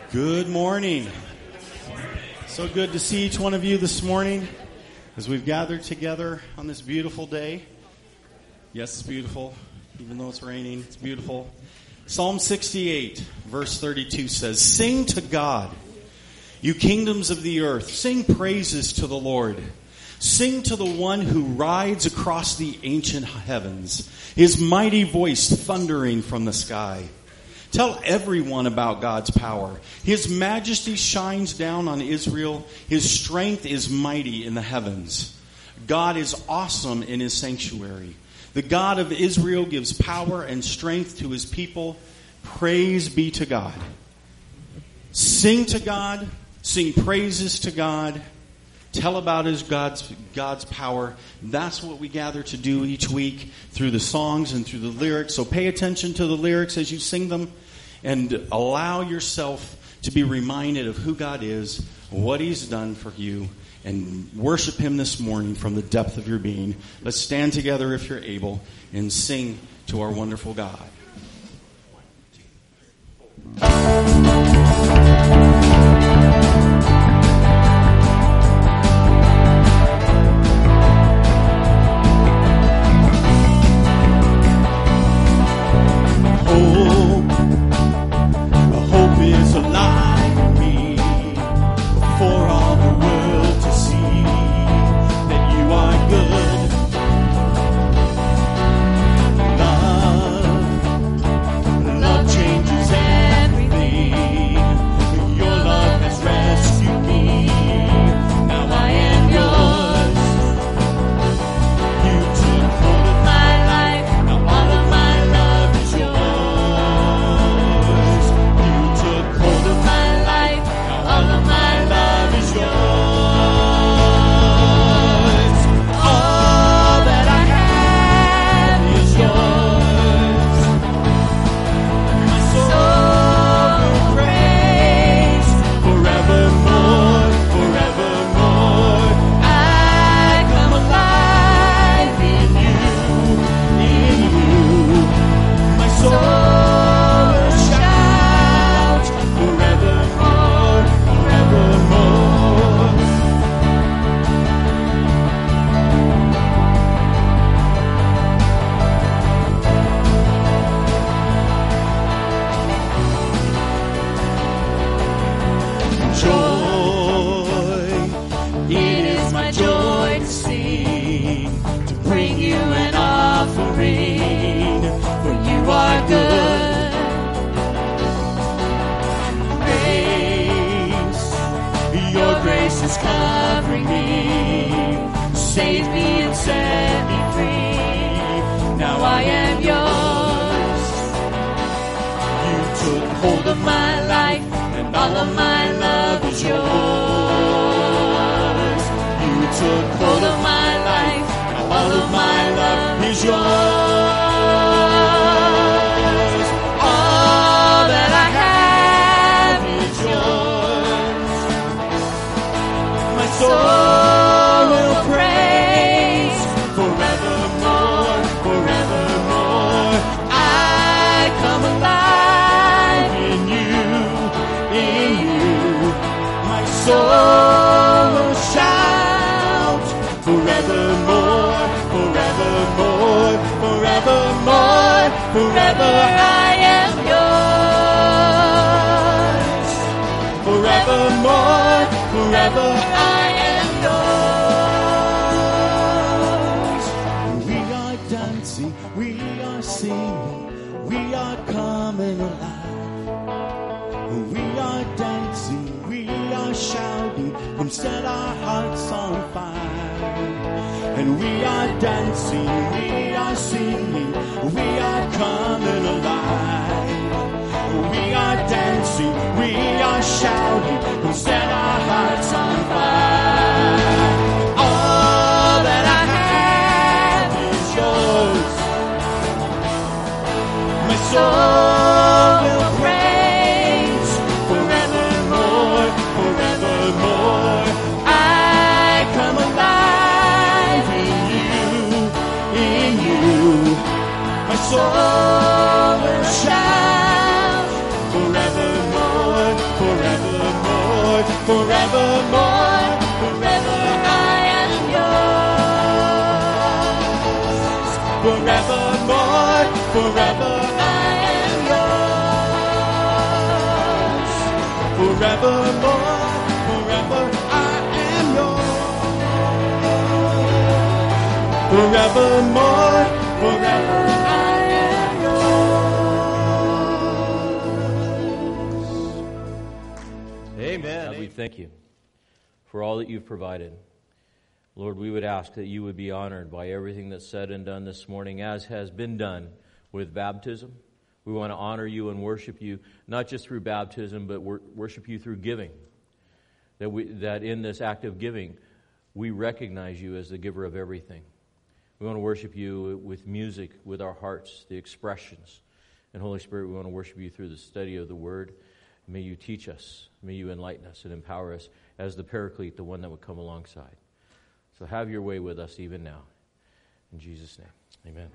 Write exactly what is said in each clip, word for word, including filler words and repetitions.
Good morning. So good to see each one of you this morning as we've gathered together on this beautiful day. Yes, it's beautiful, even though it's raining. It's beautiful. Psalm sixty-eight, verse thirty-two says, "Sing to God, you kingdoms of the earth. Sing praises to the Lord. Sing to the one who rides across the ancient heavens, his mighty voice thundering from the sky. Tell everyone about God's power. His majesty shines down on Israel. His strength is mighty in the heavens. God is awesome in his sanctuary. The God of Israel gives power and strength to his people. Praise be to God." Sing to God. Sing praises to God. Tell about his God's God's power. That's what we gather to do each week through the songs and through the lyrics. So pay attention to the lyrics as you sing them and allow yourself to be reminded of who God is, what he's done for you, and worship him this morning from the depth of your being. Let's stand together if you're able and sing to our wonderful God. Soul will shout forevermore, forever I am yours. Forevermore, forever I am yours. Forevermore, forever I am yours. Forevermore, forever I am yours. Amen. God, we thank you for all that you've provided. Lord, we would ask that you would be honored by everything that's said and done this morning, as has been done with baptism. We want to honor you and worship you, not just through baptism, but wor- worship you through giving. That we, that in this act of giving, we recognize you as the giver of everything. We want to worship you with music, with our hearts, the expressions. And Holy Spirit, we want to worship you through the study of the Word. May you teach us, may you enlighten us and empower us as the Paraclete, the one that would come alongside. So have your way with us even now. In Jesus' name, amen.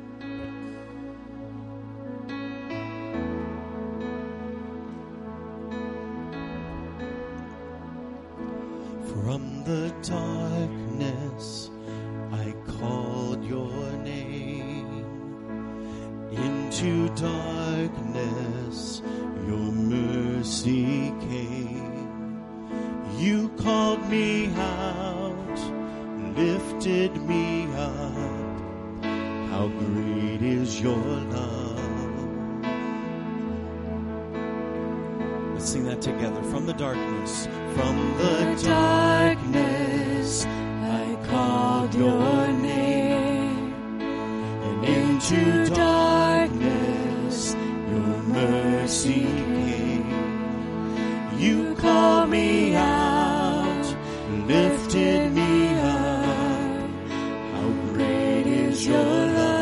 From the darkness I called your name. Into darkness your mercy came. You called me out, lifted me up. How great is your love. Let's sing that together. From the darkness, from the darkness I called your name, and into darkness your mercy came. You called me out, lifted me up. How great is your love.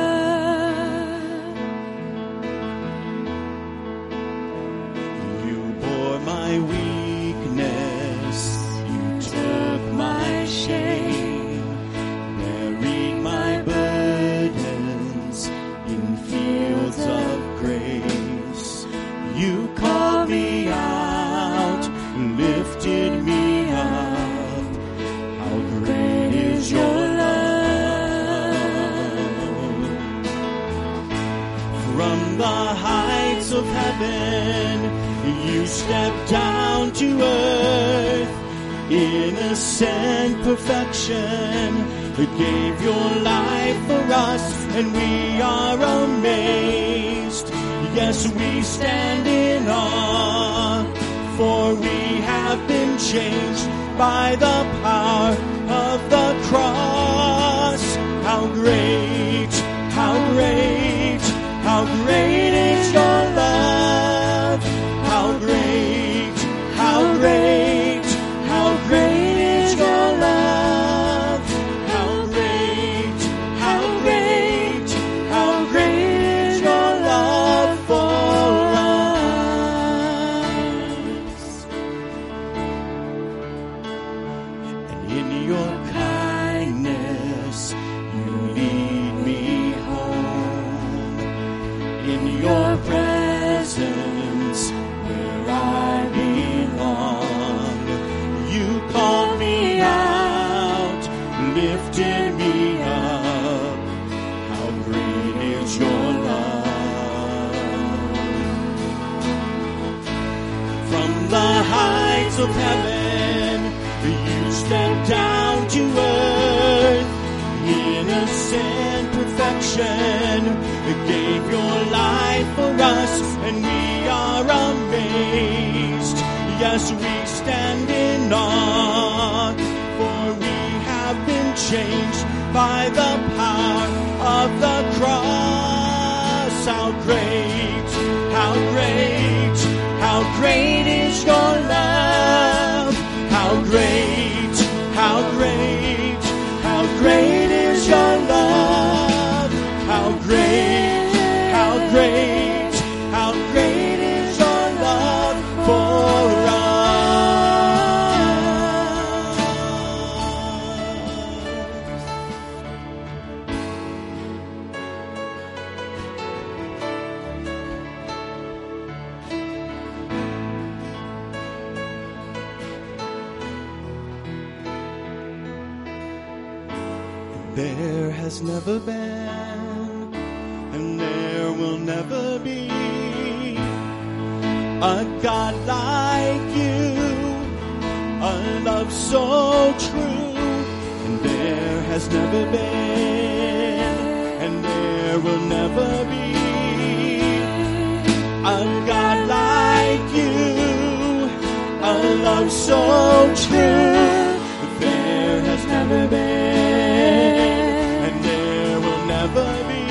You bore my weakness, you took my shame, buried my burdens in fields of grace. You called me out, lifted me up. How great is your love. From the heights of heaven, you stepped down to earth. Innocent perfection, you gave your life for us, and we are amazed. Yes, we stand in awe, for we have been changed by the power of the cross. How great, how great, how great is your love. How great, how great, how great is your love. How great, how great, how great is your love for us. And in your kindness, you lead me home. In your presence, where I belong. You called me out, lifted me up. How great is your love. From the heights of heaven, you stepped down to earth. Innocent perfection, gave your life for us, and we are amazed. Yes, we stand in awe, for we have been changed by the power of the cross. How great, how great, how great is your love. How great, how great, how great is your love. How great, how great, how great is your love for us. There has never been, and there will never be a God like you, a love so true. And there has never been, and there will never be a God like you, a love so true. There has never been, and there will never be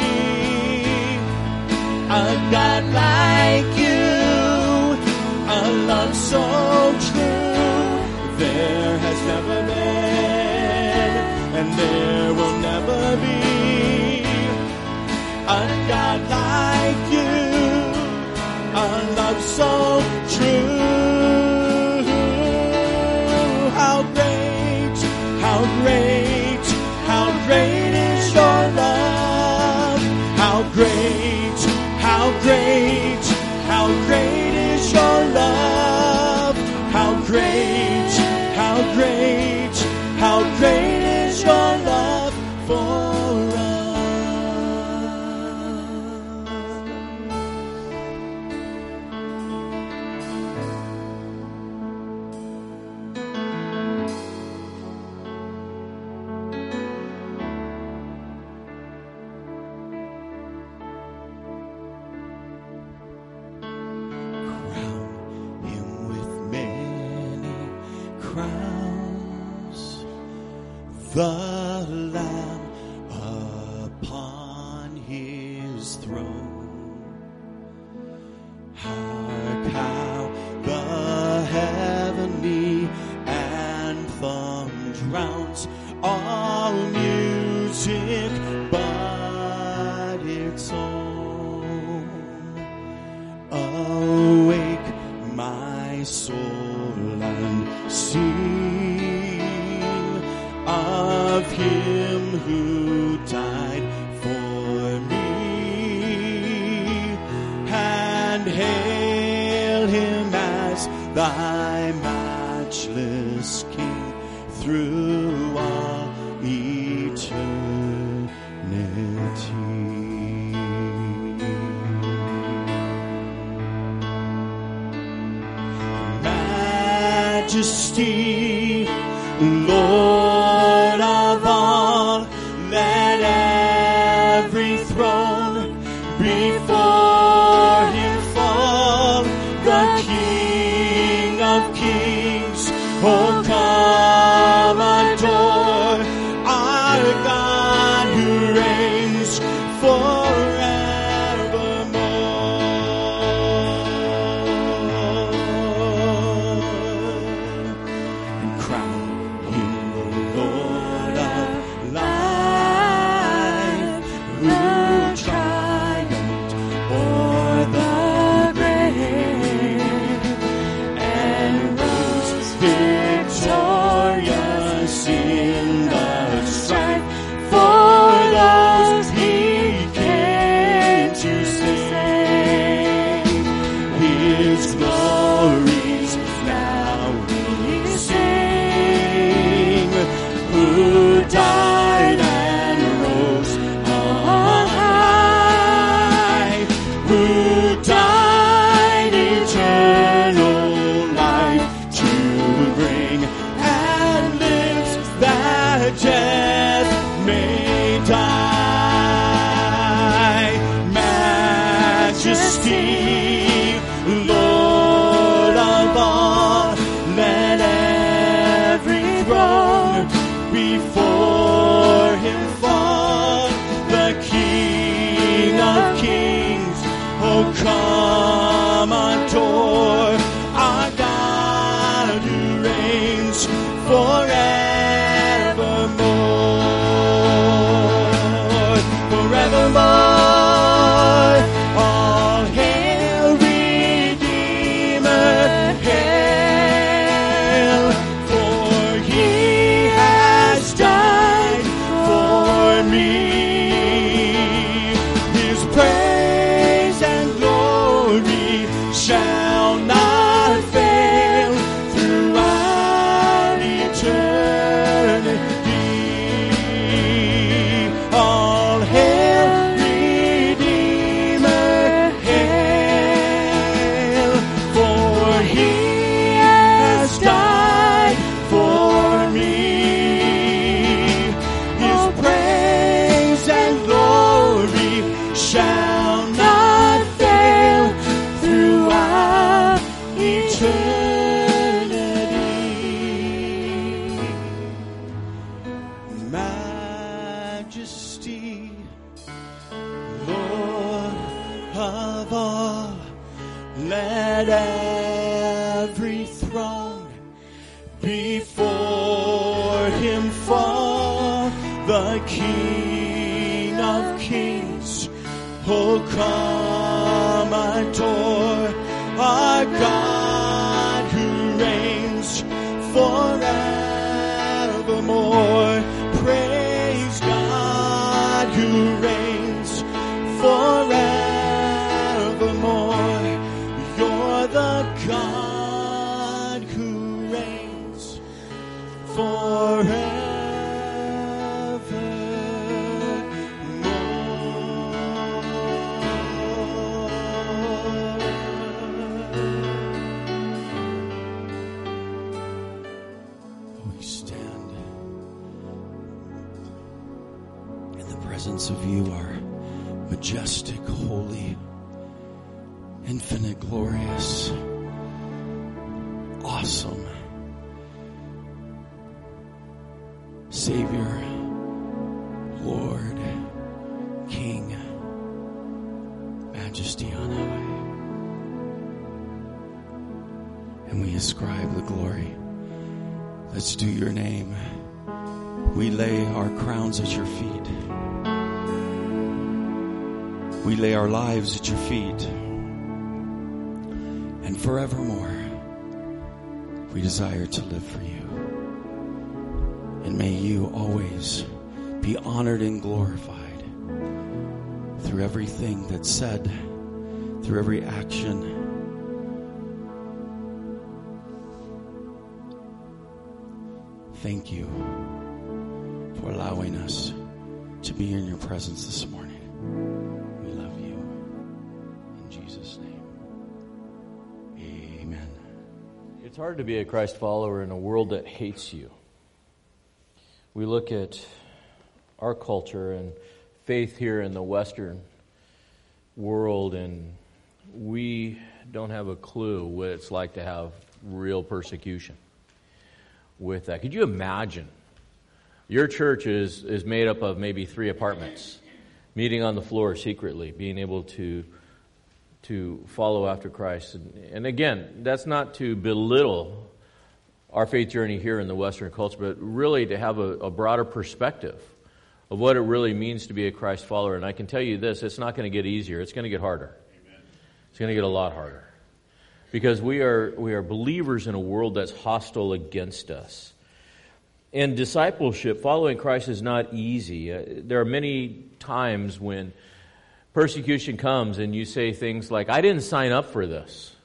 a God like you, a love so true. There has never been, and there will never be a God like you, a love so true. How great, how great, how great is your love. How great, how great, how great is your love. How great, how great, how great is your love for the Lamb upon his throne. Hark how the heavenly anthem drowns all music but its own. Awake, my soul, and sing of him who died for me, and hail him as thy matchless King through all eternity. Majesty, Lord of all, let every throne before him fall. The King of kings, oh come adore our God who reigns forevermore. And crown him the Lord of life, who triumphed o'er the grave and rose victorious in the strife. For those he came to save, his glories now we sing, who died and rose on high, who died eternal life to bring, and lives that death may die. Majesty, Lord of all, let every throne before him fall. The King of kings, oh come adore our God who reigns forevermore. Forevermore. All hail, Redeemer, hail, for he has died for me. His praise and glory shall not fail throughout eternity. every throne. Before him fall the King of Kings. Oh, come adore our God who reigns forevermore. Praise God who reigns forevermore. You're the God who reigns forevermore. Of you are majestic, holy, infinite, glorious, awesome, Savior, Lord, King, majesty on high. And we ascribe the glory that's due your name. We lay our crowns at your feet. We lay our lives at your feet, and forevermore we desire to live for you. And may you always be honored and glorified through everything that's said, through every action. Thank you for allowing us to be in your presence this morning. It's hard to be a Christ follower in a world that hates you. We look at our culture and faith here in the Western world, and we don't have a clue what it's like to have real persecution with that. Could you imagine? Your church is, is made up of maybe three apartments, meeting on the floor secretly, being able to to follow after Christ. And, and again, that's not to belittle our faith journey here in the Western culture, but really to have a, a broader perspective of what it really means to be a Christ follower. And I can tell you this, it's not going to get easier. It's going to get harder. Amen. It's going to get a lot harder. Because we are we are believers in a world that's hostile against us. And discipleship, following Christ, is not easy. Uh, there are many times when persecution comes and you say things like, I didn't sign up for this.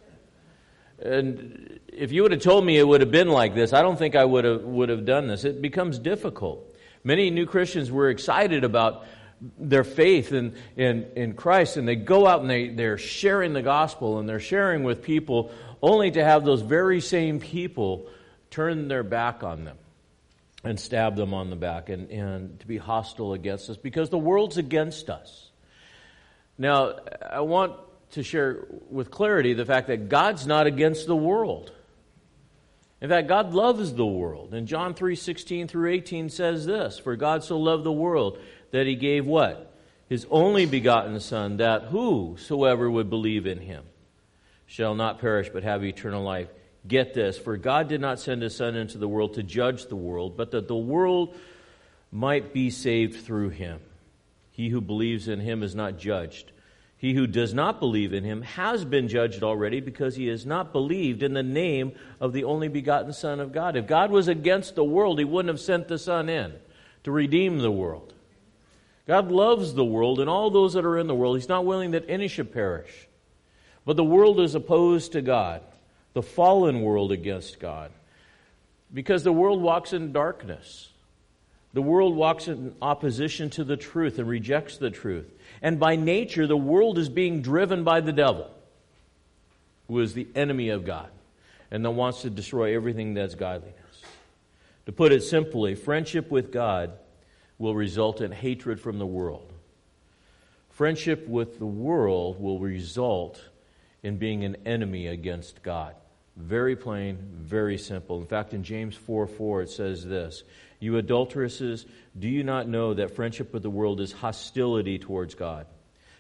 And if you would have told me it would have been like this, I don't think I would have would have done this. It becomes difficult. Many new Christians were excited about their faith in, in, in Christ, and they go out and they, they're sharing the gospel and they're sharing with people only to have those very same people turn their back on them and stab them on the back and, and to be hostile against us because the world's against us. Now, I want to share with clarity the fact that God's not against the world. In fact, God loves the world. And John three sixteen through eighteen says this, for God so loved the world that he gave what? His only begotten Son, that whosoever would believe in him shall not perish but have eternal life. Get this, for God did not send his Son into the world to judge the world, but that the world might be saved through him. He who believes in him is not judged. He who does not believe in him has been judged already because he has not believed in the name of the only begotten Son of God. If God was against the world, he wouldn't have sent the Son in to redeem the world. God loves the world and all those that are in the world. He's not willing that any should perish. But the world is opposed to God, the fallen world against God, because the world walks in darkness. The world walks in opposition to the truth and rejects the truth. And by nature, the world is being driven by the devil, who is the enemy of God, and that wants to destroy everything that's godliness. To put it simply, friendship with God will result in hatred from the world. Friendship with the world will result in being an enemy against God. Very plain, very simple. In fact, in James four four, it says this, you adulteresses, do you not know that friendship with the world is hostility towards God?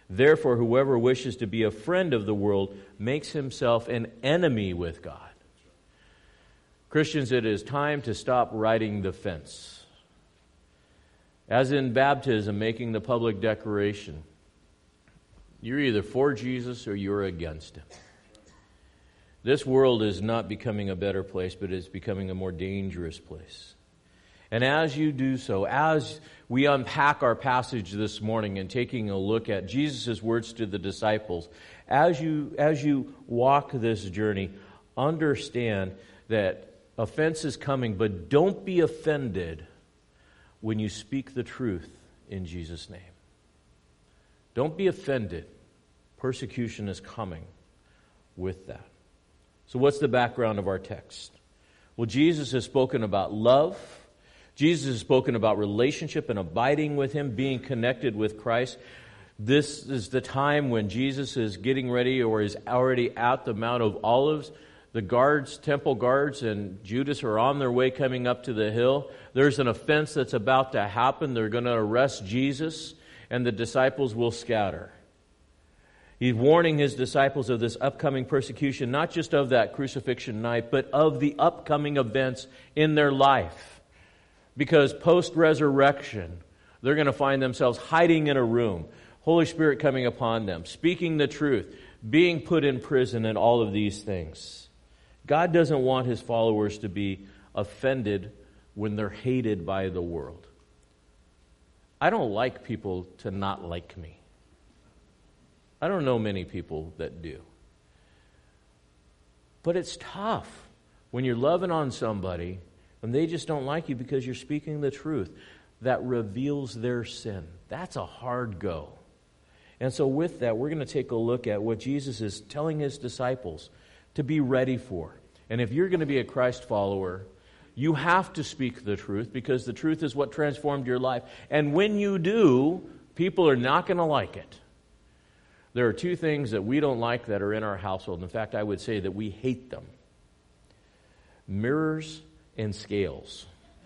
Therefore, whoever wishes to be a friend of the world makes himself an enemy with God. Christians, it is time to stop riding the fence. As in baptism, making the public declaration, you're either for Jesus or you're against him. This world is not becoming a better place, but it's becoming a more dangerous place. And as you do so, as we unpack our passage this morning and taking a look at Jesus' words to the disciples, as you as you walk this journey, understand that offense is coming, but don't be offended when you speak the truth in Jesus' name. Don't be offended. Persecution is coming with that. So what's the background of our text? Well, Jesus has spoken about love. Jesus has spoken about relationship and abiding with him, being connected with Christ. This is the time when Jesus is getting ready or is already at the Mount of Olives. The guards, temple guards, and Judas are on their way coming up to the hill. There's an offense that's about to happen. They're going to arrest Jesus, and the disciples will scatter. He's warning his disciples of this upcoming persecution, not just of that crucifixion night, but of the upcoming events in their life. Because post-resurrection, they're going to find themselves hiding in a room, Holy Spirit coming upon them, speaking the truth, being put in prison, and all of these things. God doesn't want his followers to be offended when they're hated by the world. I don't like people to not like me. I don't know many people that do. But it's tough when you're loving on somebody and they just don't like you because you're speaking the truth that reveals their sin. That's a hard go. And so with that, we're going to take a look at what Jesus is telling his disciples to be ready for. And if you're going to be a Christ follower, you have to speak the truth because the truth is what transformed your life. And when you do, people are not going to like it. There are two things that we don't like that are in our household. In fact, I would say that we hate them. Mirrors and scales.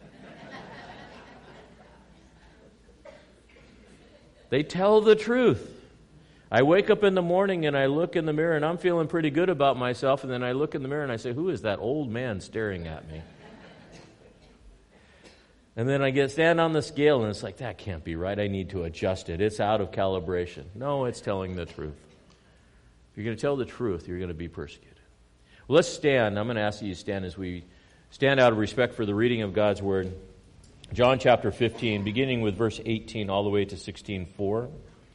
They tell the truth. I wake up in the morning and I look in the mirror and I'm feeling pretty good about myself, and then I look in the mirror and I say, who is that old man staring at me? And then I get stand on the scale and it's like, that can't be right. I need to adjust it. It's out of calibration. No, it's telling the truth. If you're going to tell the truth, you're going to be persecuted. Well, let's stand. I'm going to ask you to stand as we stand out of respect for the reading of God's Word. John chapter fifteen, beginning with verse eighteen all the way to sixteen four,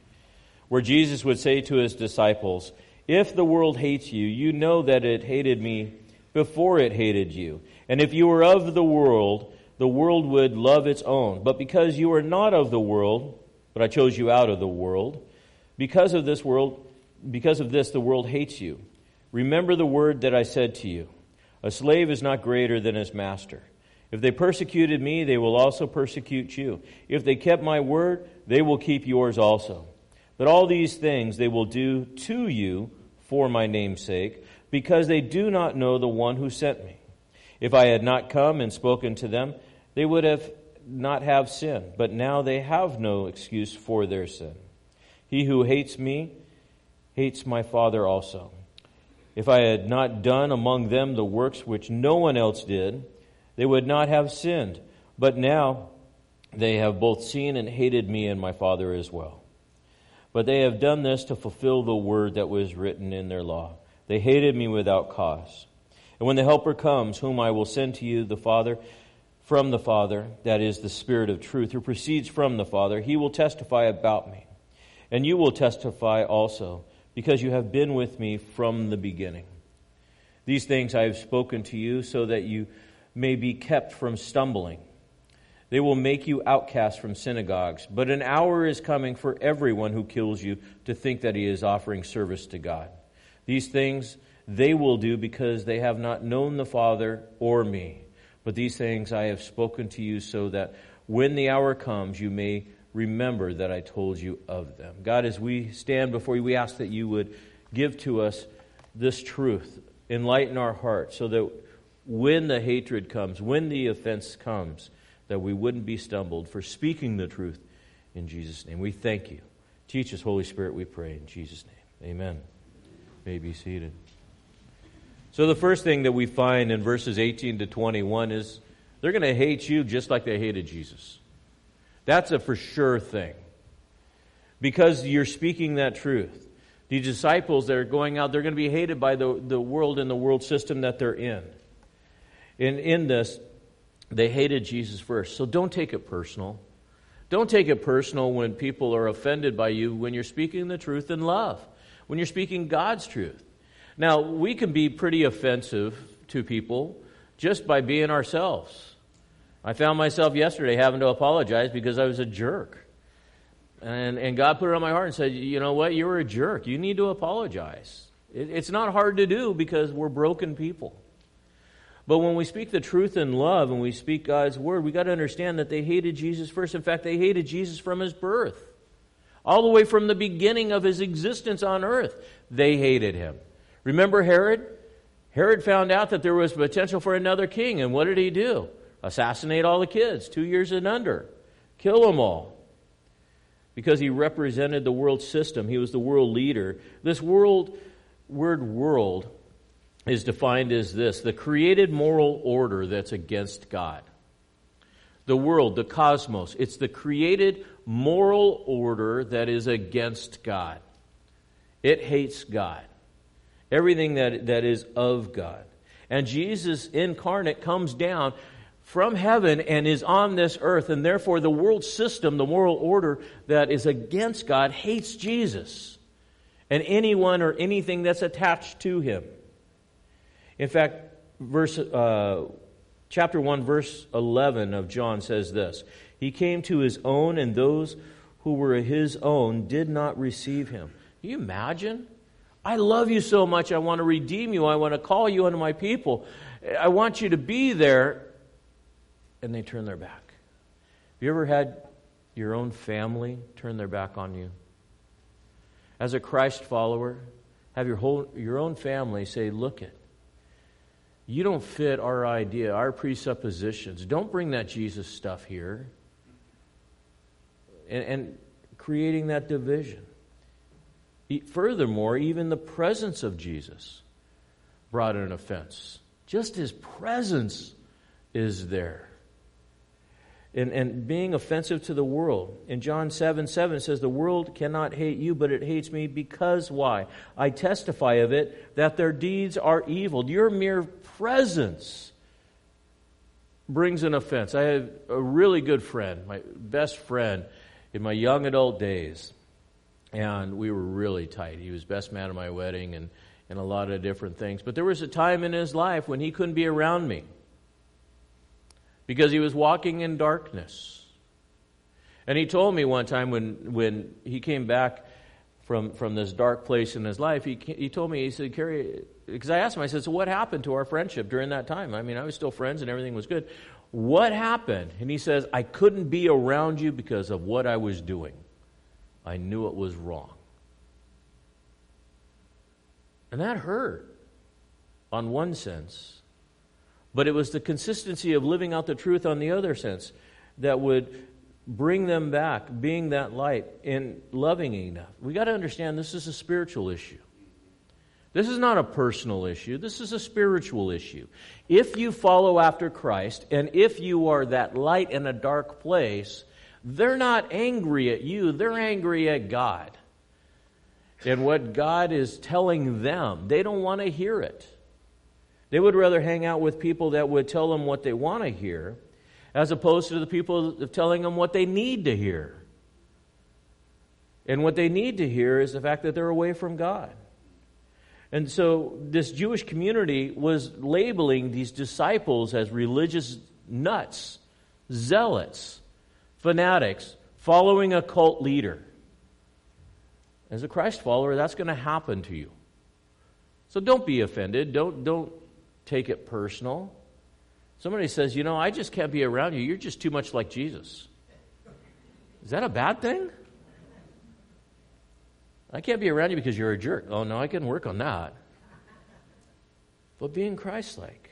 where Jesus would say to his disciples, if the world hates you, you know that it hated me before it hated you. And if you were of the world, the world would love its own. But because you are not of the world, but I chose you out of the world, because of this world, because of this the world hates you. Remember the word that I said to you. A slave is not greater than his master. If they persecuted me, they will also persecute you. If they kept my word, they will keep yours also. But all these things they will do to you for my name's sake, because they do not know the one who sent me. If I had not come and spoken to them, they would have not have sin. But now they have no excuse for their sin. He who hates me hates my Father also. If I had not done among them the works which no one else did, they would not have sinned. But now they have both seen and hated me and my Father as well. But they have done this to fulfill the word that was written in their law. They hated me without cause. And when the Helper comes, whom I will send to you, the Father, from the Father, that is the Spirit of truth, who proceeds from the Father, he will testify about me. And you will testify also, because you have been with me from the beginning. These things I have spoken to you so that you may be kept from stumbling. They will make you outcasts from synagogues, but an hour is coming for everyone who kills you to think that he is offering service to God. These things they will do because they have not known the Father or me. But these things I have spoken to you so that when the hour comes, you may remember that I told you of them. God, as we stand before you, we ask that you would give to us this truth, enlighten our hearts, so that when the hatred comes, when the offense comes, that we wouldn't be stumbled for speaking the truth in Jesus' name. We thank you. Teach us, Holy Spirit, we pray in Jesus' name. Amen. You may be seated. So the first thing that we find in verses eighteen to twenty-one is they're going to hate you just like they hated Jesus. That's a for sure thing. Because you're speaking that truth. The disciples that are going out, they're going to be hated by the, the world and the world system that they're in. And in this, they hated Jesus first. So don't take it personal. Don't take it personal when people are offended by you when you're speaking the truth in love, when you're speaking God's truth. Now, we can be pretty offensive to people just by being ourselves. I found myself yesterday having to apologize because I was a jerk. And and God put it on my heart and said, you know what, you were a jerk. You need to apologize. It, it's not hard to do because we're broken people. But when we speak the truth in love and we speak God's word, we got to understand that they hated Jesus first. In fact, they hated Jesus from his birth. All the way from the beginning of his existence on earth, they hated him. Remember Herod? Herod found out that there was potential for another king, and what did he do? Assassinate all the kids, two years and under. Kill them all. Because he represented the world system. He was the world leader. This world, word world, is defined as this: the created moral order that's against God. The world, the cosmos, it's the created moral order that is against God. It hates God. Everything that, that is of God. And Jesus incarnate comes down from heaven and is on this earth, and therefore the world system, the moral order that is against God, hates Jesus and anyone or anything that's attached to him. In fact, verse uh, chapter one, verse eleven of John says this: He came to his own, and those who were his own did not receive him. Can you imagine? I love you so much, I want to redeem you, I want to call you unto my people, I want you to be there. And they turn their back. Have you ever had your own family turn their back on you? As a Christ follower, have your whole your own family say, look it, you don't fit our idea, our presuppositions. Don't bring that Jesus stuff here. And, and creating that division. Furthermore, even the presence of Jesus brought an offense. Just his presence is there. And, and being offensive to the world. In John seven seven it says, the world cannot hate you, but it hates me because why? I testify of it, that their deeds are evil. Your mere presence brings an offense. I had a really good friend, my best friend in my young adult days. And we were really tight. He was best man at my wedding and, and a lot of different things. But there was a time in his life when he couldn't be around me. Because he was walking in darkness. And he told me one time when, when he came back from, from this dark place in his life, he he told me, he said, Kerry, because I asked him, I said, so what happened to our friendship during that time? I mean, I was still friends and everything was good. What happened? And he says, I couldn't be around you because of what I was doing. I knew it was wrong. And that hurt on one sense. But it was the consistency of living out the truth on the other sense that would bring them back, being that light and loving enough. We got to understand this is a spiritual issue. This is not a personal issue. This is a spiritual issue. If you follow after Christ, and if you are that light in a dark place, they're not angry at you. They're angry at God. And what God is telling them, they don't want to hear it. They would rather hang out with people that would tell them what they want to hear, as opposed to the people telling them what they need to hear. And what they need to hear is the fact that they're away from God. And so this Jewish community was labeling these disciples as religious nuts, zealots, fanatics, following a cult leader. As a Christ follower, that's going to happen to you. So don't be offended. Don't, don't take it personal. Somebody says, you know, I just can't be around you. You're just too much like Jesus. Is that a bad thing? I can't be around you because you're a jerk. Oh, no, I can work on that. But being Christ-like.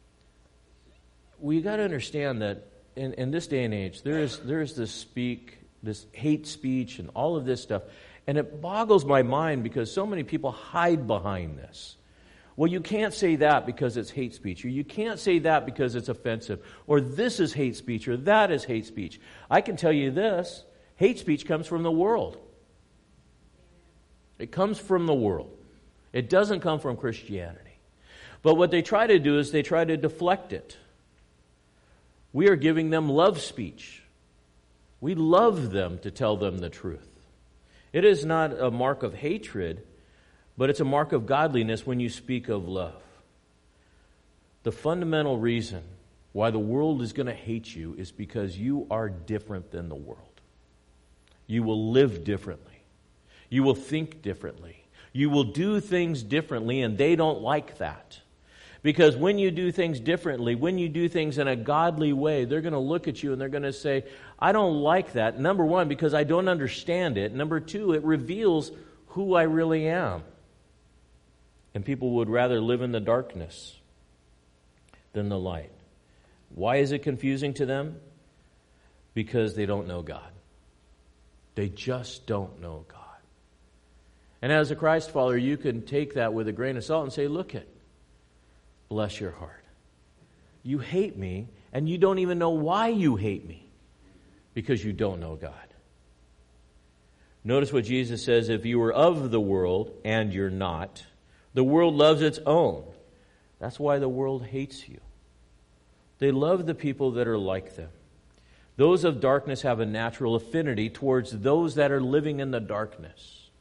We got to understand that in, in this day and age, there is there is this speak this hate speech and all of this stuff. And it boggles my mind because so many people hide behind this. Well, you can't say that because it's hate speech, or you can't say that because it's offensive, or this is hate speech, or that is hate speech. I can tell you this, hate speech comes from the world. It comes from the world. It doesn't come from Christianity. But what they try to do is they try to deflect it. We are giving them love speech. We love them to tell them the truth. It is not a mark of hatred, but it's a mark of godliness when you speak of love. The fundamental reason why the world is going to hate you is because you are different than the world. You will live differently. You will think differently. You will do things differently, and they don't like that. Because when you do things differently, when you do things in a godly way, they're going to look at you and they're going to say, I don't like that. Number one, because I don't understand it. Number two, it reveals who I really am. And people would rather live in the darkness than the light. Why is it confusing to them? Because they don't know God. They just don't know God. And as a Christ follower, you can take that with a grain of salt and say, look it. Bless your heart. You hate me, and you don't even know why you hate me, because you don't know God. Notice what Jesus says, if you were of the world, and you're not, the world loves its own. That's why the world hates you. They love the people that are like them. Those of darkness have a natural affinity towards those that are living in the darkness.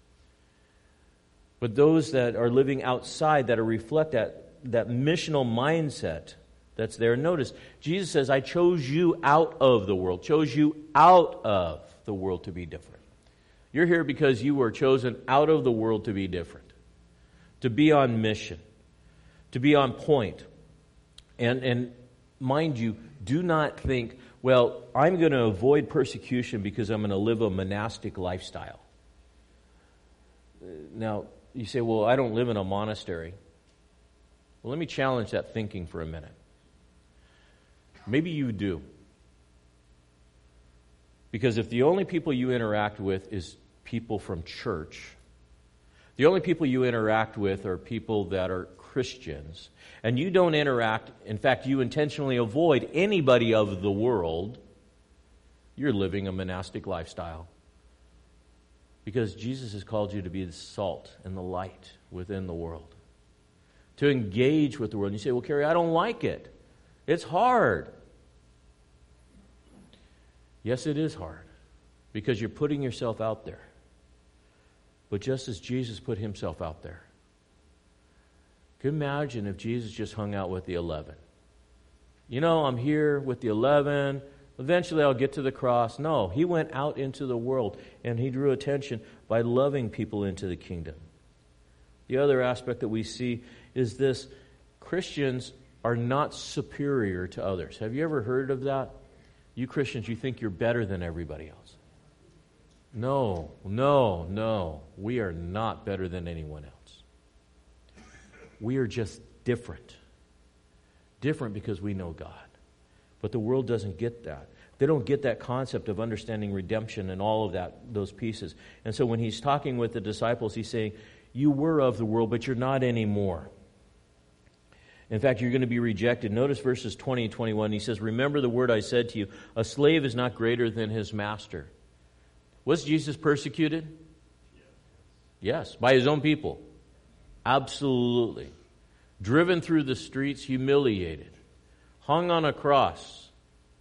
But those that are living outside, that are reflect that that missional mindset that's there. Notice, Jesus says, I chose you out of the world, chose you out of the world to be different. You're here because you were chosen out of the world to be different, to be on mission, to be on point. And, and mind you, do not think, well, I'm going to avoid persecution because I'm going to live a monastic lifestyle. Now, you say, well, I don't live in a monastery. Well, let me challenge that thinking for a minute. Maybe you do. Because if the only people you interact with is people from church, the only people you interact with are people that are Christians, and you don't interact, in fact, you intentionally avoid anybody of the world, you're living a monastic lifestyle. Because Jesus has called you to be the salt and the light within the world. To engage with the world. And you say, well, Kerry, I don't like it. It's hard. Yes, it is hard. Because you're putting yourself out there. But just as Jesus put himself out there. Can you imagine if Jesus just hung out with the eleven? You know, I'm here with the eleven. Eventually I'll get to the cross. No, he went out into the world. And he drew attention by loving people into the kingdom. The other aspect that we see is this: Christians are not superior to others. Have you ever heard of that? You Christians, you think you're better than everybody else. No, no, no. We are not better than anyone else. We are just different. Different because we know God. But the world doesn't get that. They don't get that concept of understanding redemption and all of that, those pieces. And so when he's talking with the disciples, he's saying, you were of the world, but you're not anymore. In fact, you're going to be rejected. Notice verses twenty and twenty-one. He says, remember the word I said to you, a slave is not greater than his master. Was Jesus persecuted? Yes, by his own people. Absolutely. Driven through the streets, humiliated. Hung on a cross.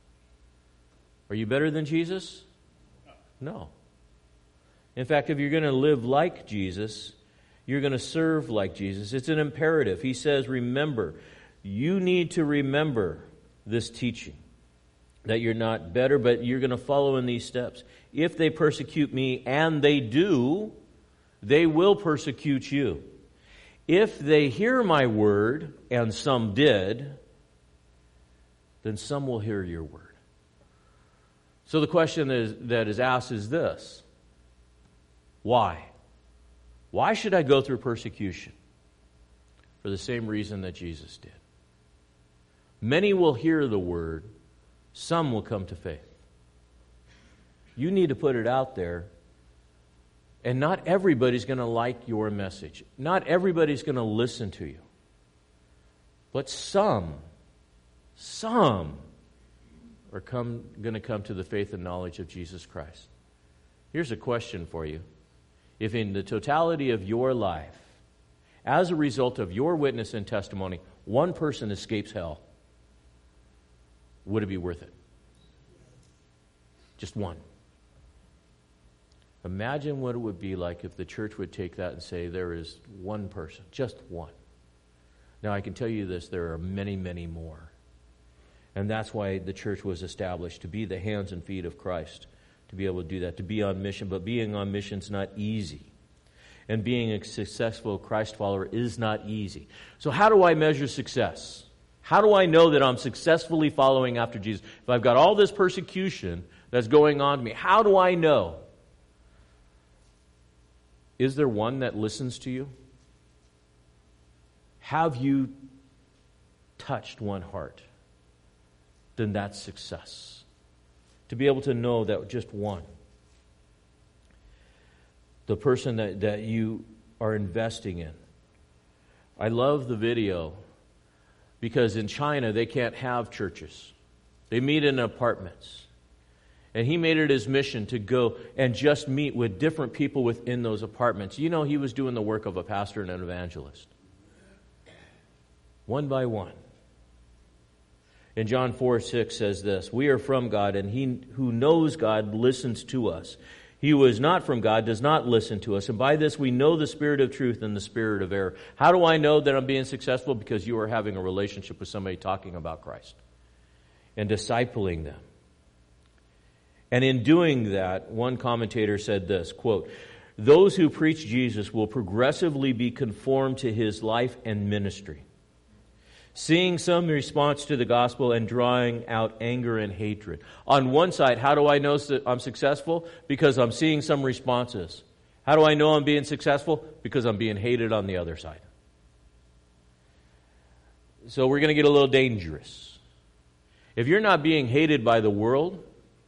Are you better than Jesus? No. In fact, if you're going to live like Jesus, you're going to serve like Jesus. It's an imperative. He says, remember. You need to remember this teaching. That you're not better, but you're going to follow in these steps. If they persecute me, and they do, they will persecute you. If they hear my word, and some did, then some will hear your word. So the question is, that is asked is this. Why? Why should I go through persecution? For the same reason that Jesus did. Many will hear the word, some will come to faith. You need to put it out there. And not everybody's going to like your message. Not everybody's going to listen to you. But some, some are come, going to come to the faith and knowledge of Jesus Christ. Here's a question for you. If in the totality of your life, as a result of your witness and testimony, one person escapes hell, would it be worth it? Just one. Imagine what it would be like if the church would take that and say there is one person, just one. Now I can tell you this, there are many, many more. And that's why the church was established, to be the hands and feet of Christ, to be able to do that, to be on mission. But being on mission is not easy. And being a successful Christ follower is not easy. So how do I measure success? How do I know that I'm successfully following after Jesus? If I've got all this persecution that's going on to me, how do I know? Is there one that listens to you? Have you touched one heart? Then that's success. To be able to know that just one. The person that, that you are investing in. I love the video because in China they can't have churches. They meet in apartments. And he made it his mission to go and just meet with different people within those apartments. You know, he was doing the work of a pastor and an evangelist. One by one. And John four six says this, "We are from God, and he who knows God listens to us. He who is not from God does not listen to us. And by this we know the spirit of truth and the spirit of error." How do I know that I'm being successful? Because you are having a relationship with somebody talking about Christ and discipling them. And in doing that, one commentator said this, quote, "Those who preach Jesus will progressively be conformed to his life and ministry, seeing some response to the gospel and drawing out anger and hatred." On one side, how do I know that I'm successful? Because I'm seeing some responses. How do I know I'm being successful? Because I'm being hated on the other side. So we're going to get a little dangerous. If you're not being hated by the world,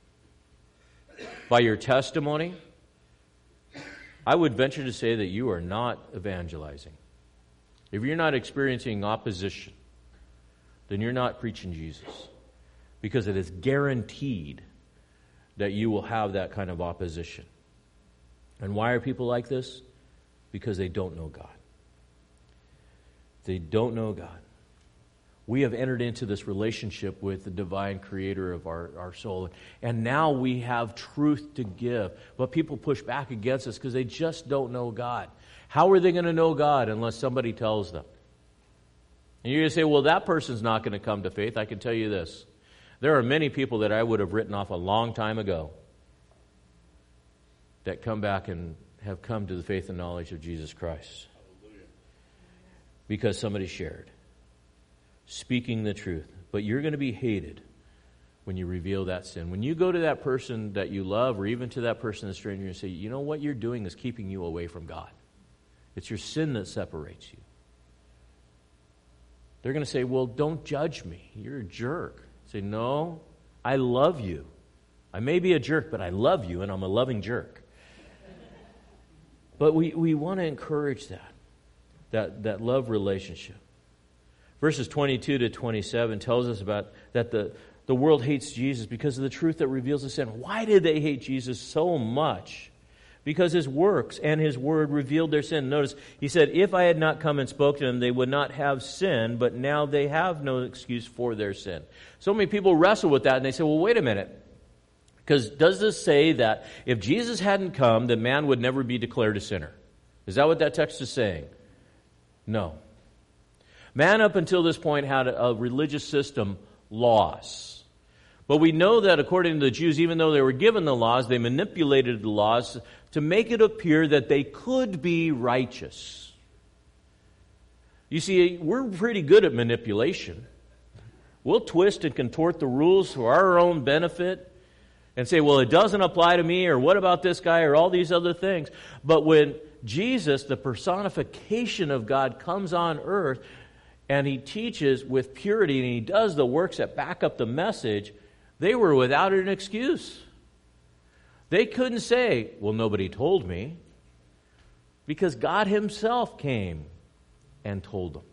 by your testimony, I would venture to say that you are not evangelizing. If you're not experiencing opposition, then you're not preaching Jesus. Because it is guaranteed that you will have that kind of opposition. And why are people like this? Because they don't know God. They don't know God. We have entered into this relationship with the divine creator of our, our soul. And now we have truth to give. But people push back against us because they just don't know God. How are they going to know God unless somebody tells them? And you're going to say, well, that person's not going to come to faith. I can tell you this. There are many people that I would have written off a long time ago that come back and have come to the faith and knowledge of Jesus Christ. Hallelujah. Because somebody shared. Speaking the truth. But you're going to be hated when you reveal that sin. When you go to that person that you love, or even to that person, a stranger, and say, you know what you're doing is keeping you away from God. It's your sin that separates you. They're going to say, well, don't judge me. You're a jerk. Say, no, I love you. I may be a jerk, but I love you, and I'm a loving jerk. But we, we want to encourage that, that, that love relationship. Verses twenty-two to twenty-seven tells us about that the, the world hates Jesus because of the truth that reveals the sin. Why did they hate Jesus so much? Because his works and his word revealed their sin. Notice, he said, if I had not come and spoke to them, they would not have sin, but now they have no excuse for their sin. So many people wrestle with that, and they say, well, wait a minute. Because does this say that if Jesus hadn't come, then man would never be declared a sinner? Is that what that text is saying? No. Man up until this point had a, a religious system, laws. But we know that according to the Jews, even though they were given the laws, they manipulated the laws to make it appear that they could be righteous. You see, we're pretty good at manipulation. We'll twist and contort the rules for our own benefit and say, well, it doesn't apply to me, or what about this guy, or all these other things. But when Jesus, the personification of God, comes on earth, and he teaches with purity, and he does the works that back up the message, they were without an excuse. They couldn't say, well, nobody told me, because God himself came and told them.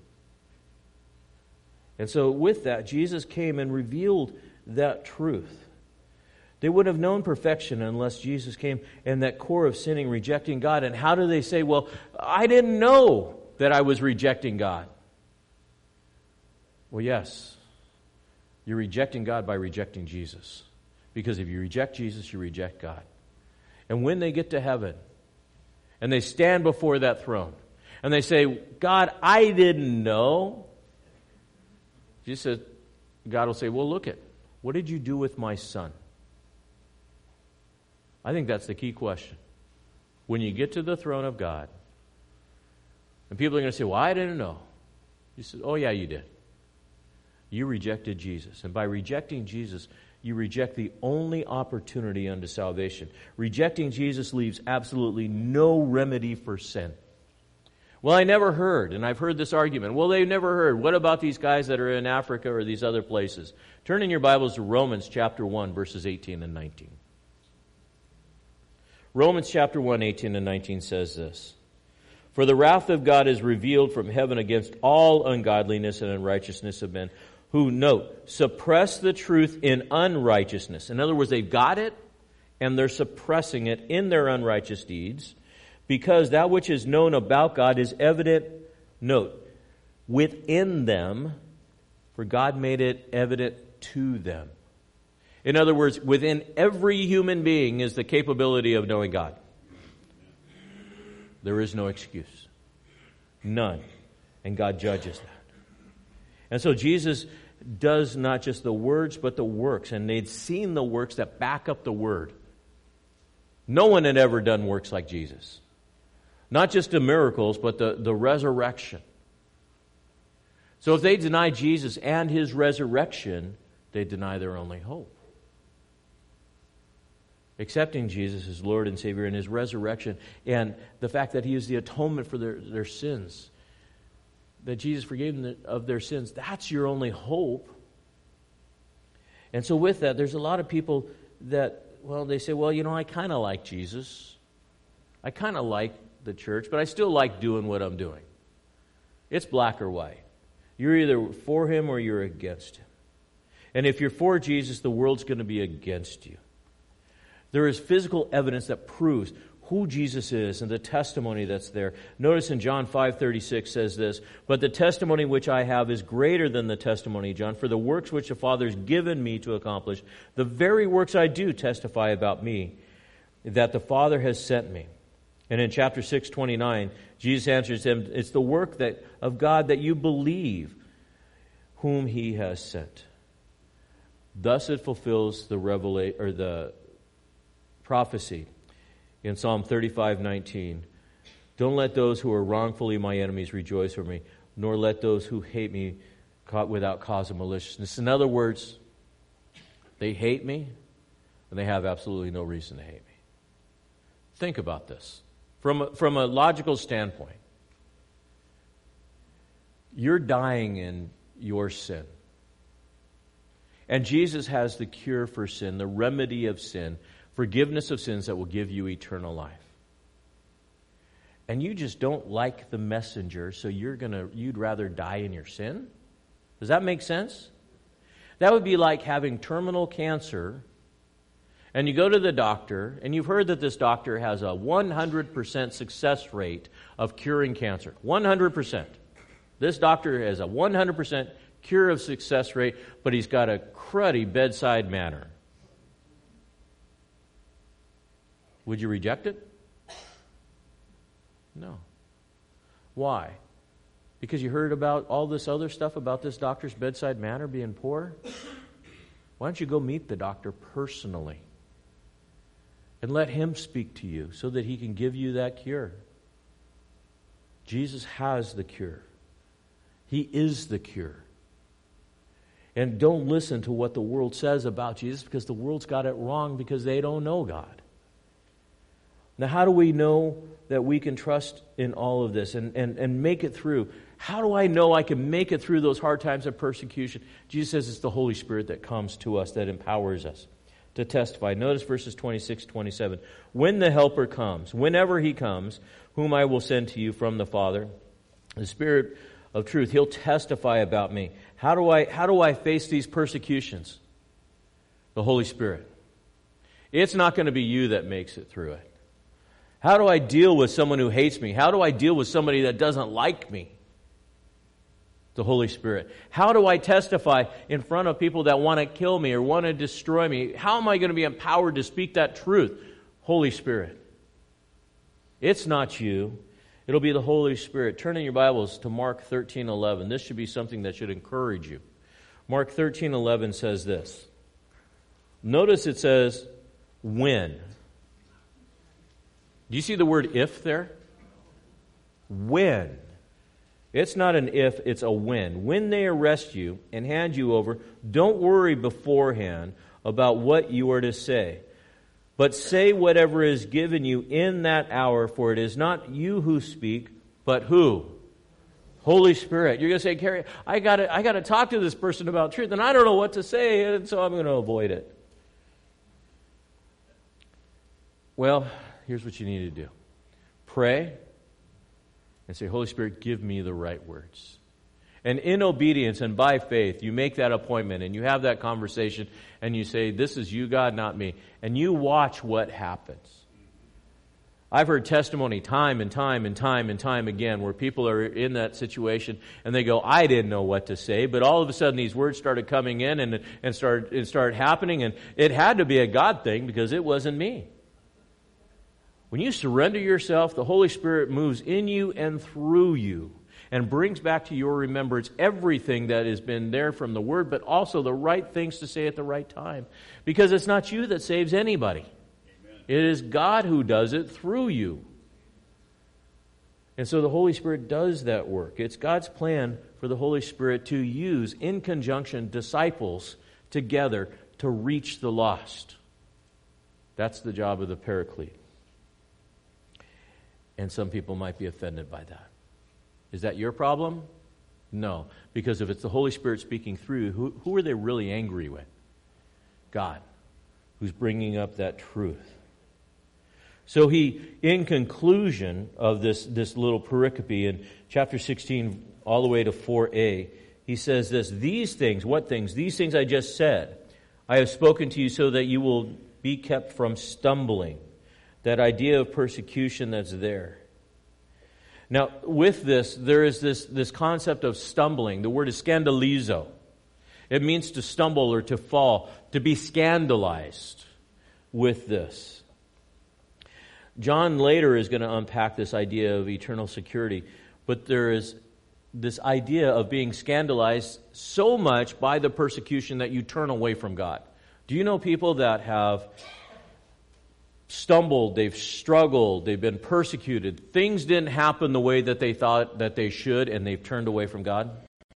And so with that, Jesus came and revealed that truth. They wouldn't have known perfection unless Jesus came, and that core of sinning, rejecting God. And how do they say, well, I didn't know that I was rejecting God? Well, yes. You're rejecting God by rejecting Jesus. Because if you reject Jesus, you reject God. And when they get to heaven, and they stand before that throne, and they say, God, I didn't know. Jesus said, God will say, well, look it. What did you do with my son? I think that's the key question. When you get to the throne of God, and people are going to say, well, I didn't know. You said, oh, yeah, you did. You rejected Jesus. And by rejecting Jesus, you reject the only opportunity unto salvation. Rejecting Jesus leaves absolutely no remedy for sin. Well, I never heard, and I've heard this argument. Well, they've never heard. What about these guys that are in Africa or these other places? Turn in your Bibles to Romans chapter one, verses eighteen and nineteen. Romans chapter one, eighteen and nineteen says this. For the wrath of God is revealed from heaven against all ungodliness and unrighteousness of men, who, note, suppress the truth in unrighteousness. In other words, they've got it, and they're suppressing it in their unrighteous deeds, because that which is known about God is evident, note, within them, for God made it evident to them. In other words, within every human being is the capability of knowing God. There is no excuse. None. And God judges that. And so Jesus does not just the words, but the works. And they'd seen the works that back up the word. No one had ever done works like Jesus. Not just the miracles, but the, the resurrection. So if they deny Jesus and his resurrection, they deny their only hope. Accepting Jesus as Lord and Savior and his resurrection and the fact that he is the atonement for their, their sins, that Jesus forgave them of their sins, that's your only hope. And so with that, there's a lot of people that, well, they say, well, you know, I kind of like Jesus. I kind of like the church, but I still like doing what I'm doing. It's black or white. You're either for him or you're against him. And if you're for Jesus, the world's going to be against you. There is physical evidence that proves who Jesus is and the testimony that's there. Notice in John five thirty-six says this, but the testimony which I have is greater than the testimony, John, for the works which the Father has given me to accomplish, the very works I do testify about me, that the Father has sent me. And in chapter six twenty-nine, Jesus answers him, it's the work that of God that you believe whom he has sent. Thus it fulfills the revelation or the prophecy in Psalm thirty-five nineteen. Don't let those who are wrongfully my enemies rejoice for me, nor let those who hate me caught without cause of maliciousness. In other words, they hate me, and they have absolutely no reason to hate me. Think about this. From a, from a logical standpoint, you're dying in your sin. And Jesus has the cure for sin, the remedy of sin, forgiveness of sins that will give you eternal life. And you just don't like the messenger, so you're gonna you'd rather die in your sin? Does that make sense? That would be like having terminal cancer, and you go to the doctor, and you've heard that this doctor has a one hundred percent success rate of curing cancer. one hundred percent. This doctor has a one hundred percent cure of success rate, but he's got a cruddy bedside manner. Would you reject it? No. Why? Because you heard about all this other stuff about this doctor's bedside manner being poor? Why don't you go meet the doctor personally and let him speak to you so that he can give you that cure? Jesus has the cure. He is the cure. And don't listen to what the world says about Jesus, because the world's got it wrong because they don't know God. Now, how do we know that we can trust in all of this and, and, and make it through? How do I know I can make it through those hard times of persecution? Jesus says it's the Holy Spirit that comes to us, that empowers us. to testify. Notice verses twenty-six, twenty-seven. When the Helper comes, whenever he comes, whom I will send to you from the Father, the Spirit of truth, he'll testify about me. How do I, how do I face these persecutions? The Holy Spirit. It's not going to be you that makes it through it. How do I deal with someone who hates me? How do I deal with somebody that doesn't like me? The Holy Spirit. How do I testify in front of people that want to kill me or want to destroy me? How am I going to be empowered to speak that truth? Holy Spirit. It's not you. It'll be the Holy Spirit. Turn in your Bibles to Mark thirteen eleven. This should be something that should encourage you. Mark thirteen eleven says this. Notice it says, when. Do you see the word if there? When. It's not an if, it's a when. When they arrest you and hand you over, don't worry beforehand about what you are to say. But say whatever is given you in that hour, for it is not you who speak, but who? Holy Spirit. You're going to say, Carrie, I got to I got to talk to this person about truth, and I don't know what to say, and so I'm going to avoid it. Well, here's what you need to do. Pray and say, Holy Spirit, give me the right words. And in obedience and by faith, you make that appointment and you have that conversation and you say, this is you, God, not me. And you watch what happens. I've heard testimony time and time and time and time again where people are in that situation and they go, I didn't know what to say, but all of a sudden these words started coming in and, and started, it started happening, and it had to be a God thing because it wasn't me. When you surrender yourself, the Holy Spirit moves in you and through you and brings back to your remembrance everything that has been there from the Word, but also the right things to say at the right time. Because it's not you that saves anybody. Amen. It is God who does it through you. And so the Holy Spirit does that work. It's God's plan for the Holy Spirit to use, in conjunction, disciples together to reach the lost. That's the job of the Paraclete. And some people might be offended by that. Is that your problem? No. Because if it's the Holy Spirit speaking through you, who, who are they really angry with? God, who's bringing up that truth. So he, in conclusion of this, this little pericope in chapter sixteen all the way to four a, he says this, these things, what things? These things I just said, I have spoken to you so that you will be kept from stumbling. That idea of persecution that's there. Now, with this, there is this, this concept of stumbling. The word is scandalizo. It means to stumble or to fall, to be scandalized with this. John later is going to unpack this idea of eternal security, but there is this idea of being scandalized so much by the persecution that you turn away from God. Do you know people that have stumbled, they've struggled, they've been persecuted. Things didn't happen the way that they thought that they should, and they've turned away from God?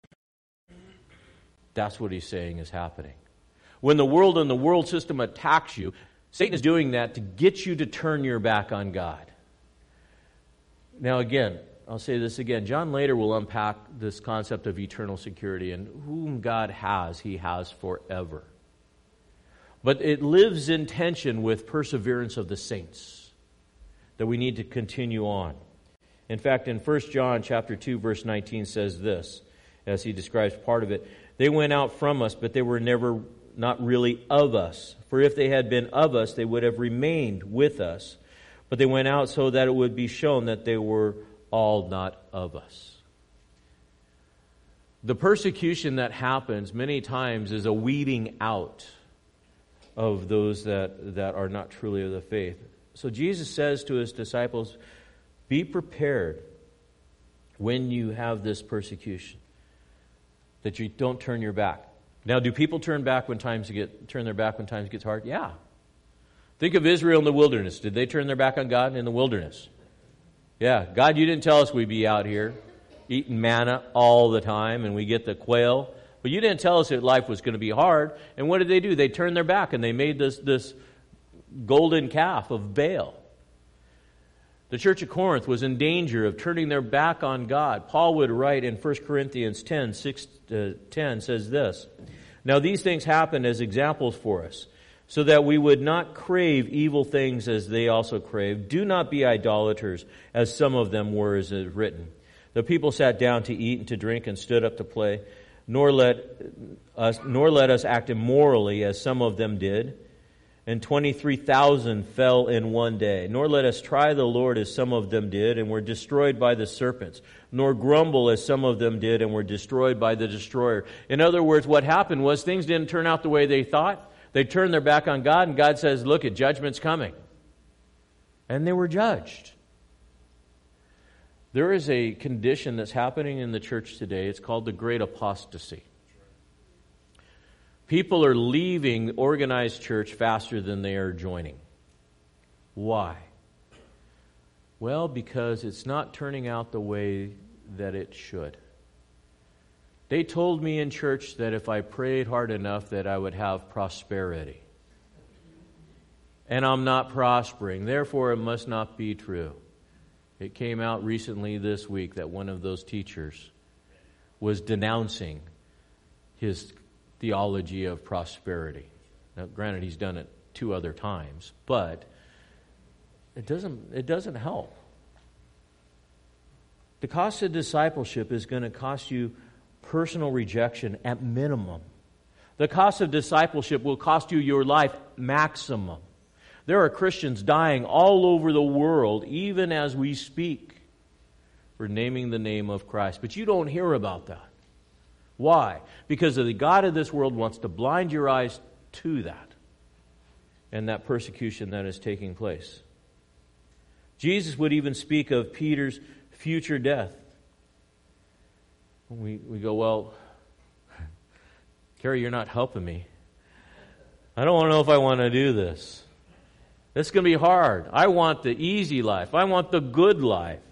That's what he's saying is happening. When the world and the world system attacks you, Satan is doing that to get you to turn your back on God. Now again, I'll say this again. John later will unpack this concept of eternal security, and whom God has, he has forever. But it lives in tension with perseverance of the saints, that we need to continue on. In fact, in First John chapter two, verse nineteen says this, as he describes part of it, they went out from us, but they were never not really of us. For if they had been of us, they would have remained with us. But they went out so that it would be shown that they were all not of us. The persecution that happens many times is a weeding out of those that, that are not truly of the faith. So Jesus says to his disciples, be prepared when you have this persecution, that you don't turn your back. Now, do people turn back when times get turn their back when times gets hard? Yeah. Think of Israel in the wilderness. Did they turn their back on God in the wilderness? Yeah. God, you didn't tell us we'd be out here eating manna all the time and we get the quail. But you didn't tell us that life was going to be hard. And what did they do? They turned their back and they made this, this golden calf of Baal. The church of Corinth was in danger of turning their back on God. Paul would write in First Corinthians ten, six to ten, says this, now these things happen as examples for us, so that we would not crave evil things as they also crave. Do not be idolaters, as some of them were, as it is written. The people sat down to eat and to drink and stood up to play, nor let us, nor let us act immorally, as some of them did. And twenty-three thousand fell in one day. Nor let us try the Lord, as some of them did, and were destroyed by the serpents. Nor grumble, as some of them did, and were destroyed by the destroyer. In other words, what happened was things didn't turn out the way they thought. They turned their back on God, and God says, look, at judgment's coming. And they were judged. There is a condition that's happening in the church today. It's called the great apostasy. People are leaving organized church faster than they are joining. Why? Well, because it's not turning out the way that it should. They told me in church that if I prayed hard enough that I would have prosperity. And I'm not prospering, therefore it must not be true. It came out recently this week that one of those teachers was denouncing his theology of prosperity. Now, granted, he's done it two other times, but it doesn't, it doesn't help. The cost of discipleship is going to cost you personal rejection at minimum. The cost of discipleship will cost you your life maximum. There are Christians dying all over the world, even as we speak, for naming the name of Christ. But you don't hear about that. Why? Because the God of this world wants to blind your eyes to that and that persecution that is taking place. Jesus would even speak of Peter's future death. We, we go, well, Kerry, you're not helping me. I don't know if I want to do this. It's going to be hard. I want the easy life. I want the good life.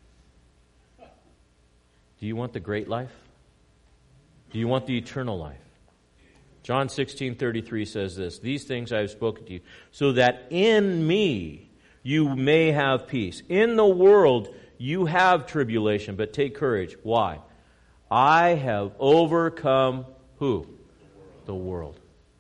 Do you want the great life? Do you want the eternal life? John sixteen thirty-three says this, "These things I have spoken to you, so that in me you may have peace. In the world you have tribulation, but take courage." Why? I have overcome who? The world.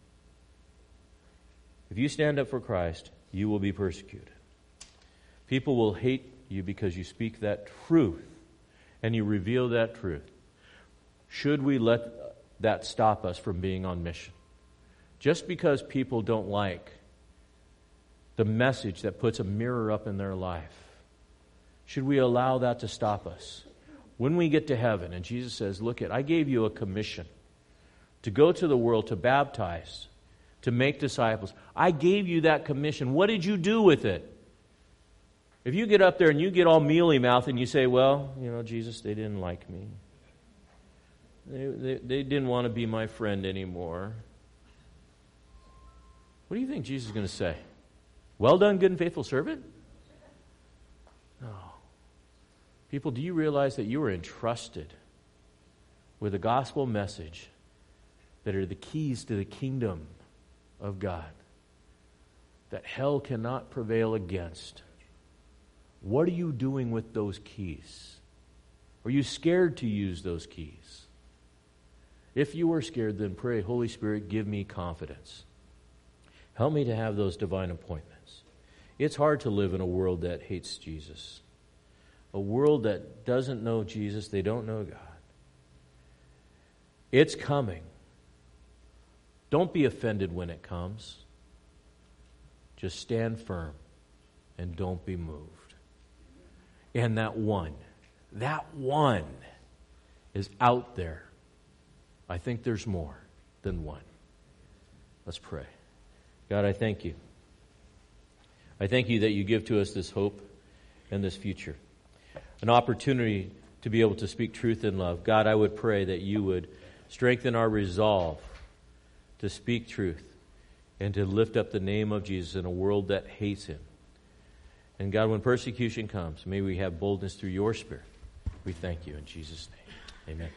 If you stand up for Christ, you will be persecuted. People will hate you because you speak that truth and you reveal that truth. Should we let that stop us from being on mission? Just because people don't like the message that puts a mirror up in their life, should we allow that to stop us? When we get to heaven and Jesus says, look, it, I gave you a commission to go to the world, to baptize, to make disciples. I gave you that commission. What did you do with it? If you get up there and you get all mealy-mouthed and you say, well, you know, Jesus, they didn't like me. They, they, they didn't want to be my friend anymore. What do you think Jesus is going to say? Well done, good and faithful servant? No. People, do you realize that you are entrusted with a gospel message that are the keys to the kingdom of God that hell cannot prevail against? What are you doing with those keys? Are you scared to use those keys? If you are scared, then pray, Holy Spirit, give me confidence. Help me to have those divine appointments. It's hard to live in a world that hates Jesus. A world that doesn't know Jesus, they don't know God. It's coming. Don't be offended when it comes. Just stand firm and don't be moved. And that one, that one is out there. I think there's more than one. Let's pray. God, I thank you. I thank you that you give to us this hope and this future. An opportunity to be able to speak truth in love. God, I would pray that you would strengthen our resolve to speak truth and to lift up the name of Jesus in a world that hates him. And God, when persecution comes, may we have boldness through your Spirit. We thank you in Jesus' name. Amen.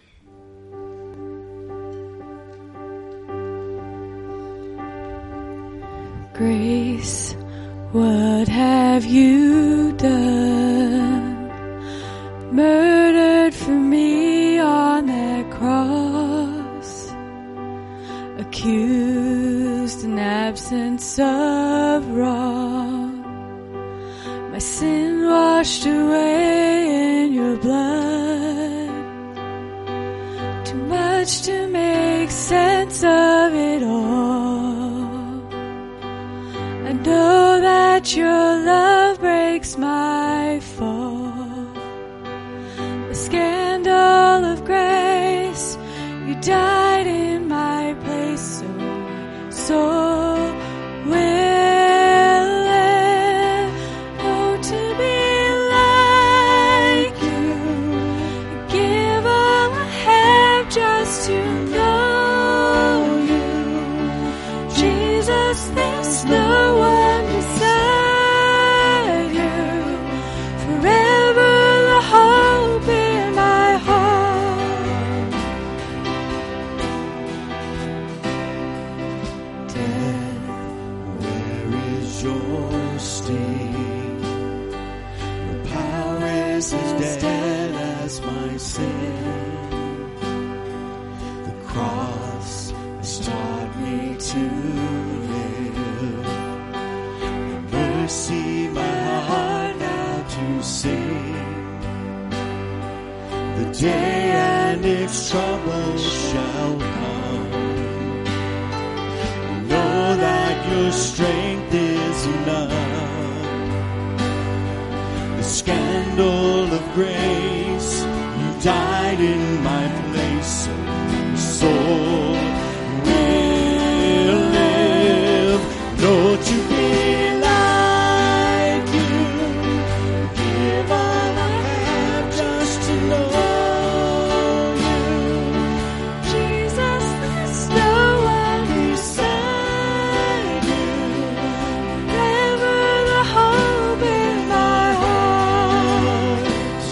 Grace, what have you done? Murdered for me on that cross, accused bruised and absence of wrong, my sin washed away in your blood. Too much to make sense of it all. I know that your love breaks my fall. The scandal of grace, you died in my place, so my soul will live. Oh, to be like you, give all I have just to know you. Jesus, there's no one beside you. Forever the hope in my heart. Death, where is your sting? Your power is as dead as my sin. The cross has taught me to live. Your mercy, my heart now to sing. The day and its troubles shall come. Know that your strength is enough. The scandal of grace, you died in my place, so my soul will live. Know to be like you, give all I have just to know you. Jesus, there's no one beside you. Forever the hope in my heart.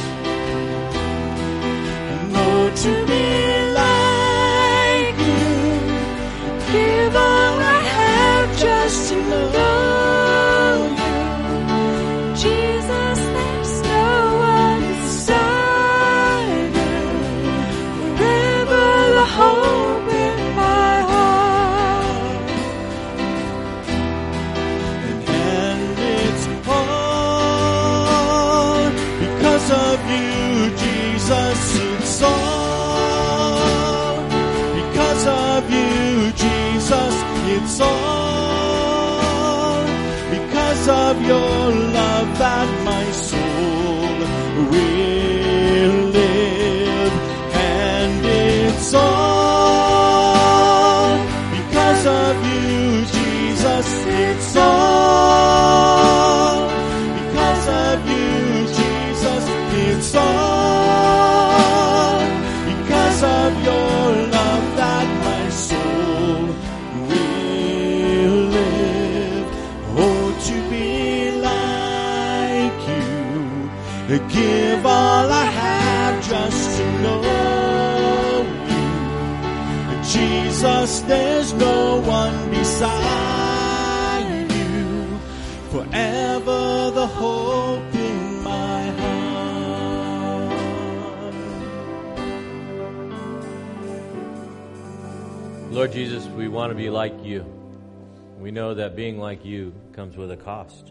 Know to be like you, Give all I have just to know you. Jesus, there's no one beside you. Forever the hope in my heart. and it's all because of you, Jesus. It's all because of you, Jesus. It's all because of your love that my soul will live, and it's all because of you, Jesus. It's all because of you, Jesus. It's all because of your love that my soul will live. Oh, to be like you, give all I have just to know you. Jesus, there's no one beside you. Forever the hope in my heart. Lord Jesus, we want to be like you. We know that being like you comes with a cost.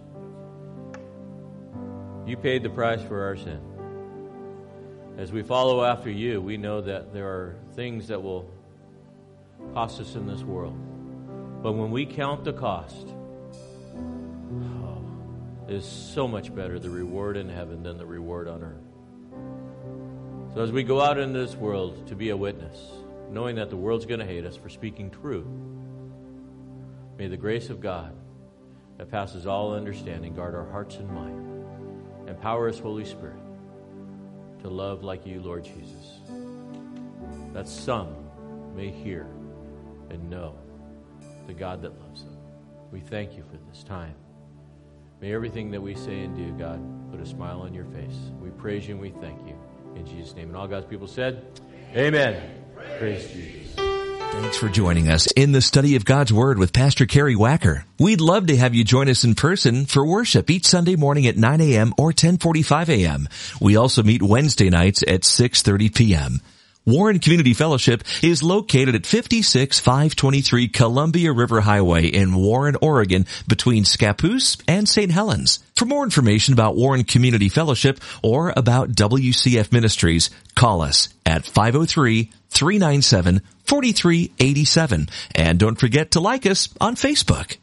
You paid the price for our sin. As we follow after you, we know that there are things that will cost us in this world. But when we count the cost, oh, it is so much better the reward in heaven than the reward on earth. So as we go out into this world to be a witness, knowing that the world's going to hate us for speaking truth, may the grace of God that passes all understanding guard our hearts and mind. Empower us, Holy Spirit, to love like you, Lord Jesus, that some may hear and know the God that loves them. We thank you for this time. May everything that we say and do, God, put a smile on your face. We praise you and we thank you. In Jesus' name. And all God's people said, Amen. Amen. Praise Jesus. Thanks for joining us in the study of God's Word with Pastor Kerry Wacker. We'd love to have you join us in person for worship each Sunday morning at nine a.m. or ten forty-five a.m. We also meet Wednesday nights at six thirty p.m. Warren Community Fellowship is located at fifty-six five twenty-three Columbia River Highway in Warren, Oregon, between Scappoose and Saint Helens. For more information about Warren Community Fellowship or about W C F Ministries, call us at five oh three, three nine seven, four three eight seven. And don't forget to like us on Facebook.